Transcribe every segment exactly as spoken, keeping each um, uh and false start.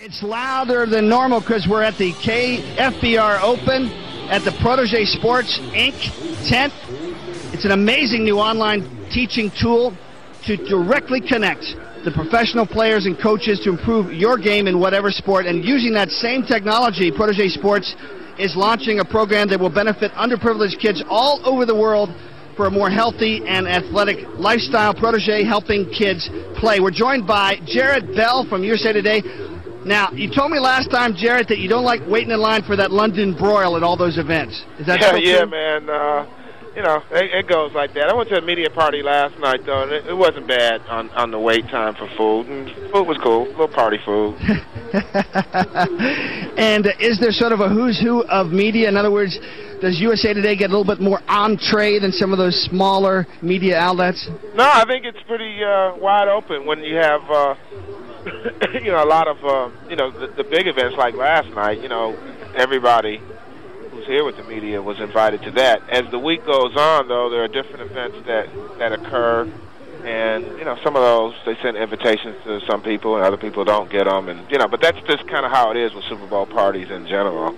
It's louder than normal because we're at the K F B R Open at the Protege Sports Incorporated tent. It's an amazing new online teaching tool to directly connect the professional players and coaches to improve your game in whatever sport. And using that same technology, Protege Sports is launching a program that will benefit underprivileged kids all over the world for a more healthy and athletic lifestyle. Protege helping kids play. We're joined by Jarrett Bell from U S A Today. Now, you told me last time, Jarrett, that you don't like waiting in line for that London broil at all those events. Is that yeah, still yeah, true? man. Uh, you know, it, it goes like that. I went to a media party last night, though, and it, it wasn't bad on, on the wait time for food. And food was cool, a little party food. And uh, is there sort of a who's who of media? In other words, does U S A Today get a little bit more entree than some of those smaller media outlets? No, I think it's pretty uh, wide open when you have, uh, you know, a lot of, uh, you know, the, the big events like last night. You know, everybody who's here with the media was invited to that. As the week goes on, though, there are different events that, that occur. And, you know, some of those, they send invitations to some people and other people don't get them. And, you know, but that's just kind of how it is with Super Bowl parties in general.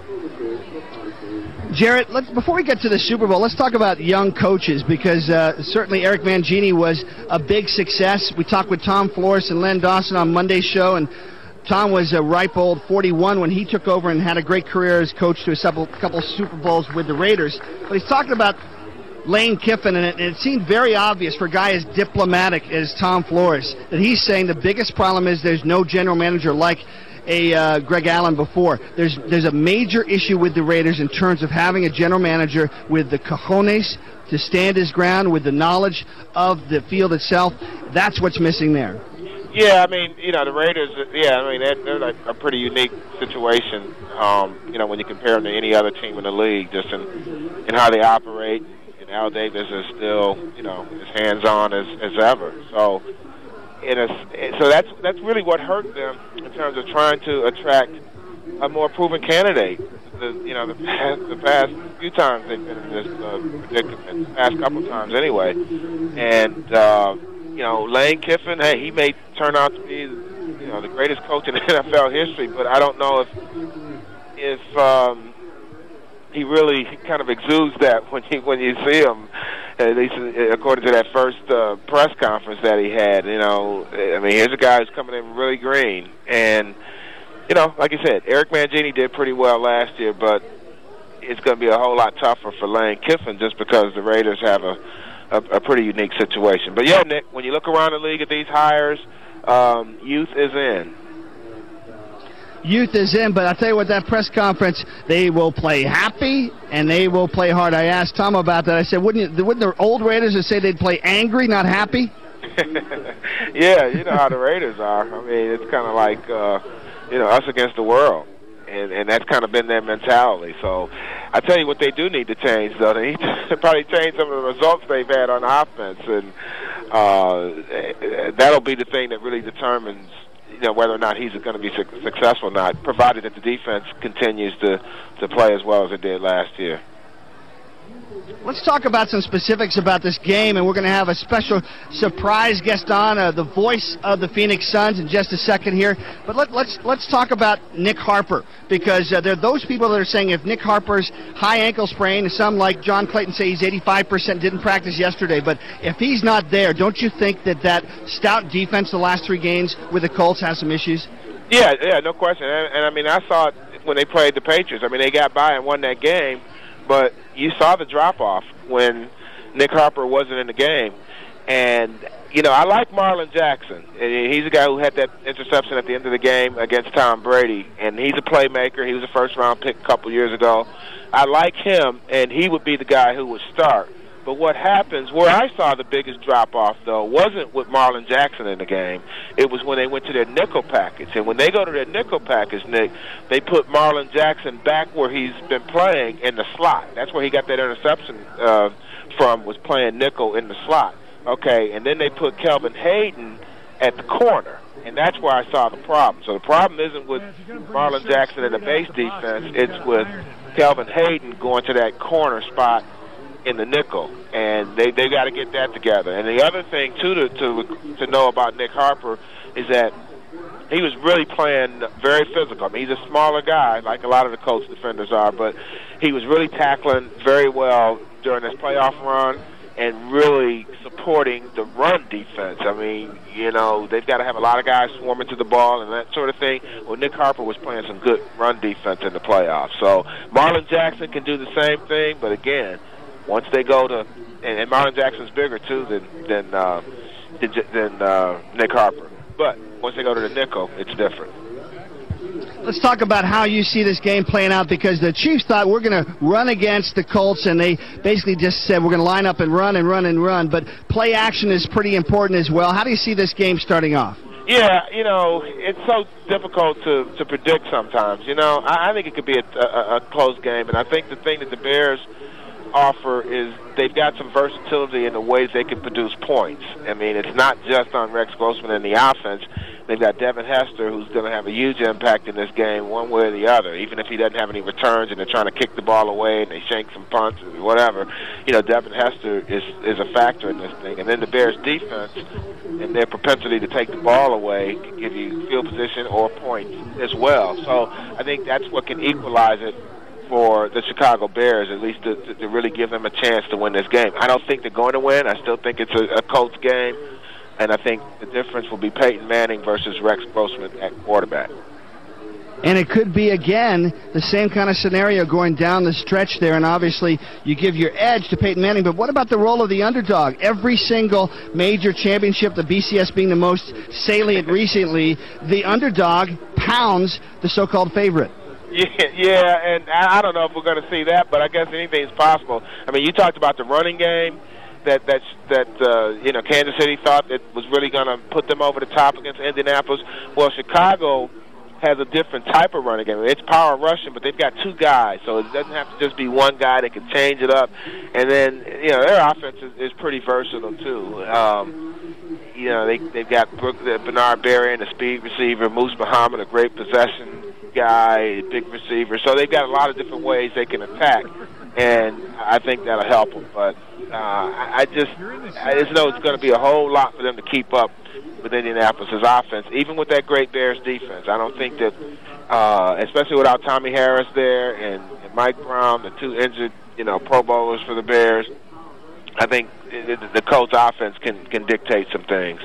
Jarrett, let's, before we get to the Super Bowl, let's talk about young coaches because uh, certainly Eric Mangini was a big success. We talked with Tom Flores and Len Dawson on Monday's show, and Tom was a ripe old forty-one when he took over and had a great career as coach to a couple, couple Super Bowls with the Raiders. But he's talking about Lane Kiffin, and it, and it seemed very obvious for a guy as diplomatic as Tom Flores that he's saying the biggest problem is there's no general manager like a uh, Greg Allen before. There's there's a major issue with the Raiders in terms of having a general manager with the cojones to stand his ground, with the knowledge of the field itself. That's what's missing there. Yeah, I mean, you know, the Raiders, yeah, I mean, they're, they're like a pretty unique situation, um, you know, when you compare them to any other team in the league, just in, in how they operate. And Al Davis is still, you know, as hands-on as, as ever. So, in a, so that's that's really what hurt them in terms of trying to attract a more proven candidate. The, you know, the past, the past few times they've been in this uh, predicament, the past couple times anyway. And, uh, you know, Lane Kiffin, hey, he may turn out to be, you know, the greatest coach in N F L history, but I don't know if if um, he really kind of exudes that when you when you see him. At least according to that first uh, press conference that he had, you know, I mean, here's a guy who's coming in really green, and you know, like I said, Eric Mangini did pretty well last year, but it's going to be a whole lot tougher for Lane Kiffin just because the Raiders have a, a, a pretty unique situation. But yeah, Nick, when you look around the league at these hires, um, youth is in. Youth is in, but I'll tell you what, that press conference, they will play happy and they will play hard. I asked Tom about that. I said, wouldn't you, wouldn't the old Raiders say they'd play angry, not happy? Yeah, you know how the Raiders are. I mean, it's kind of like, uh, you know, us against the world. And, and that's kind of been their mentality. So I tell you what they do need to change, though. They need to probably change some of the results they've had on offense. And uh, that'll be the thing that really determines, you know, whether or not he's going to be su- successful or not, provided that the defense continues to, to play as well as it did last year. Let's talk about some specifics about this game, and we're going to have a special surprise guest on, uh, the voice of the Phoenix Suns, in just a second here. But let, let's let's talk about Nick Harper, because uh, there are those people that are saying if Nick Harper's high ankle sprain, some like John Clayton say he's eighty-five percent, didn't practice yesterday, but if he's not there, don't you think that that stout defense the last three games with the Colts has some issues? Yeah, yeah, no question. And, and I mean, I saw it when they played the Patriots. I mean, they got by and won that game. But you saw the drop-off when Nick Harper wasn't in the game. And, you know, I like Marlon Jackson. He's a guy who had that interception at the end of the game against Tom Brady. And he's a playmaker. He was a first-round pick a couple years ago. I like him, and he would be the guy who would start. But what happens, where I saw the biggest drop-off, though, wasn't with Marlon Jackson in the game. It was when they went to their nickel package. And when they go to their nickel package, Nick, they put Marlon Jackson back where he's been playing in the slot. That's where he got that interception uh, from, was playing nickel in the slot. Okay, and then they put Kelvin Hayden at the corner. And that's where I saw the problem. So the problem isn't with Marlon Jackson in the base defense. It's with Kelvin Hayden going to that corner spot in the nickel, and they they got to get that together. And the other thing too to to to know about Nick Harper is that he was really playing very physical. I mean, he's a smaller guy, like a lot of the Colts defenders are, but he was really tackling very well during this playoff run and really supporting the run defense. I mean, you know, they've got to have a lot of guys swarming to the ball and that sort of thing. Well, Nick Harper was playing some good run defense in the playoffs. So Marlon Jackson can do the same thing, but again, once they go to, and, and Marlon Jackson's bigger too than than uh, than, than uh, Nick Harper. But once they go to the nickel, it's different. Let's talk about how you see this game playing out, because the Chiefs thought we're going to run against the Colts, and they basically just said we're going to line up and run and run and run. But play action is pretty important as well. How do you see this game starting off? Yeah, you know, it's so difficult to, to predict sometimes. You know, I, I think it could be a, a, a close game, and I think the thing that the Bears offer is they've got some versatility in the ways they can produce points. I mean, it's not just on Rex Grossman and the offense. They've got Devin Hester, who's going to have a huge impact in this game one way or the other. Even if he doesn't have any returns and they're trying to kick the ball away and they shank some punts or whatever, you know, Devin Hester is, is a factor in this thing. And then the Bears' defense and their propensity to take the ball away can give you field position or points as well. So I think that's what can equalize it for the Chicago Bears, at least to, to, to really give them a chance to win this game. I don't think they're going to win. I still think it's a, a Colts game. And I think the difference will be Peyton Manning versus Rex Grossman at quarterback. And it could be, again, the same kind of scenario going down the stretch there, and obviously you give your edge to Peyton Manning. But what about the role of the underdog? Every single major championship, the B C S being the most salient recently, the underdog pounds the so-called favorite. Yeah, yeah, and I don't know if we're going to see that, but I guess anything's possible. I mean, you talked about the running game. That that that uh, you know, Kansas City thought it was really going to put them over the top against Indianapolis. Well, Chicago has a different type of running game. It's power rushing, but they've got two guys, so it doesn't have to just be one guy that can change it up. And then, you know, their offense is, is pretty versatile too. Um, you know, they they've got Brooke, uh, Bernard Berrian, the speed receiver, Moose Muhammad, a great possession guy, big receiver. So they've got a lot of different ways they can attack, and I think that'll help them. But uh, I, I just I just know it's going to be a whole lot for them to keep up with Indianapolis' offense, even with that great Bears defense. I don't think that, uh, especially without Tommy Harris there and, and Mike Brown, the two injured, you know, Pro Bowlers for the Bears, I think the, the Colts offense can, can dictate some things.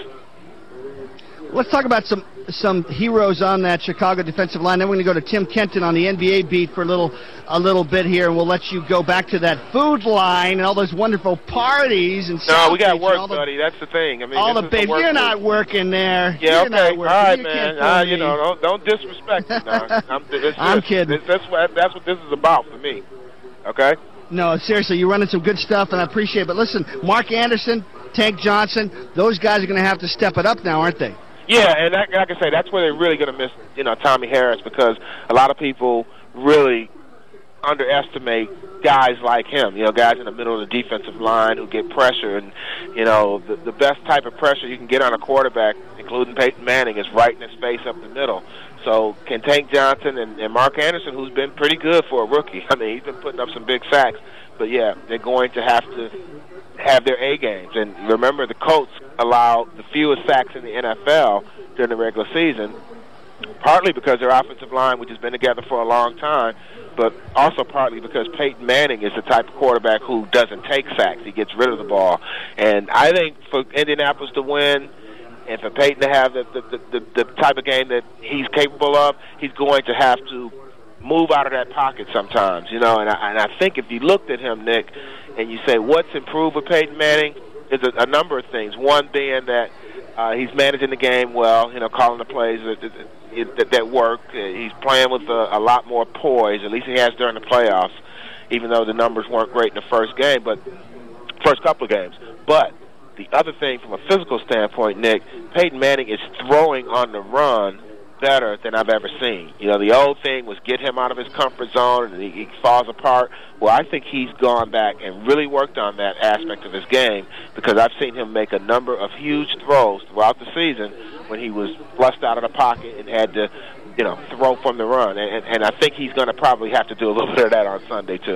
Let's talk about some some heroes on that Chicago defensive line. Then we're going to go to Tim Kenton on the N B A beat for a little a little bit here, and we'll let you go back to that food line and all those wonderful parties and stuff. No, we got work, the, buddy. That's the thing. I mean, all the babes. You're week. Not working there. Yeah, You're okay. All right, you man. Uh, you know, don't, don't disrespect me. Now. I'm, this, I'm this, kidding. This, that's what that's what this is about for me. Okay. No, seriously, you're running some good stuff, and I appreciate it. But listen, Mark Anderson, Tank Johnson, those guys are going to have to step it up now, aren't they? Yeah, and that, like I say, that's where they're really going to miss, you know, Tommy Harris, because a lot of people really underestimate guys like him, you know, guys in the middle of the defensive line who get pressure. And, you know, the, the best type of pressure you can get on a quarterback, including Peyton Manning, is right in his face up the middle. So can Tank Johnson and, and Mark Anderson, who's been pretty good for a rookie, I mean, he's been putting up some big sacks. But, yeah, they're going to have to have their A games. And remember, the Colts allow the fewest sacks in the N F L during the regular season, partly because their offensive line, which has been together for a long time, but also partly because Peyton Manning is the type of quarterback who doesn't take sacks. He gets rid of the ball. And I think for Indianapolis to win and for Peyton to have the, the, the, the type of game that he's capable of, he's going to have to move out of that pocket sometimes, you know. And I, and I think if you looked at him, Nick, and you say, what's improved with Peyton Manning, is a, a number of things. One being that uh, he's managing the game well, you know, calling the plays that, that, that work. Uh, he's playing with a, a lot more poise, at least he has during the playoffs, even though the numbers weren't great in the first game, but first couple of games. But the other thing from a physical standpoint, Nick, Peyton Manning is throwing on the run better than I've ever seen. You know, the old thing was get him out of his comfort zone and he, he falls apart. Well, I think he's gone back and really worked on that aspect of his game, because I've seen him make a number of huge throws throughout the season when he was flushed out of the pocket and had to, you know, throw from the run. And, and I think he's going to probably have to do a little bit of that on Sunday, too.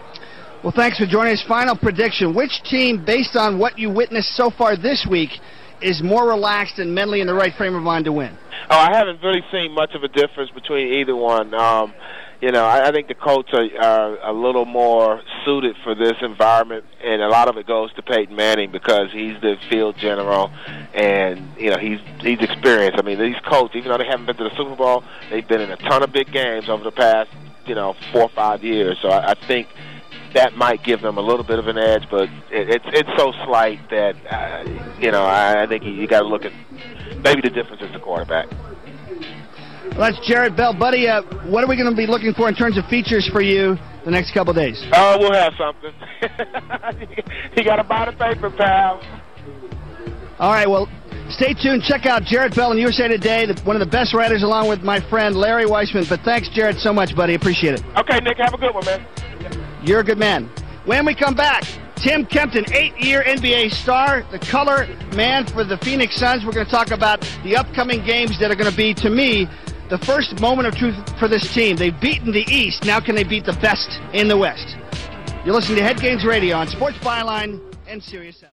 Well, thanks for joining us. Final prediction. Which team, based on what you witnessed so far this week, is more relaxed and mentally in the right frame of mind to win? Oh, I haven't really seen much of a difference between either one. Um, you know, I, I think the Colts are, are a little more suited for this environment, and a lot of it goes to Peyton Manning because he's the field general, and you know he's he's experienced. I mean, these Colts, even though they haven't been to the Super Bowl, they've been in a ton of big games over the past you know four or five years. So I, I think that might give them a little bit of an edge, but it, it's it's so slight that uh, you know I, I think you, you got to look at maybe the difference is the quarterback. Well, that's Jarrett Bell. Buddy, uh, what are we going to be looking for in terms of features for you the next couple of days? Oh, we'll have something. You got to buy the paper, pal. All right, well, stay tuned. Check out Jarrett Bell on U S A Today, the, one of the best writers, along with my friend Larry Weissman. But thanks, Jarrett, so much, buddy. Appreciate it. Okay, Nick, have a good one, man. You're a good man. When we come back, Tim Kempton, eight-year N B A star, the color man for the Phoenix Suns. We're going to talk about the upcoming games that are going to be, to me, the first moment of truth for this team. They've beaten the East. Now can they beat the best in the West? You're listening to Head Games Radio on Sports Byline and Sirius.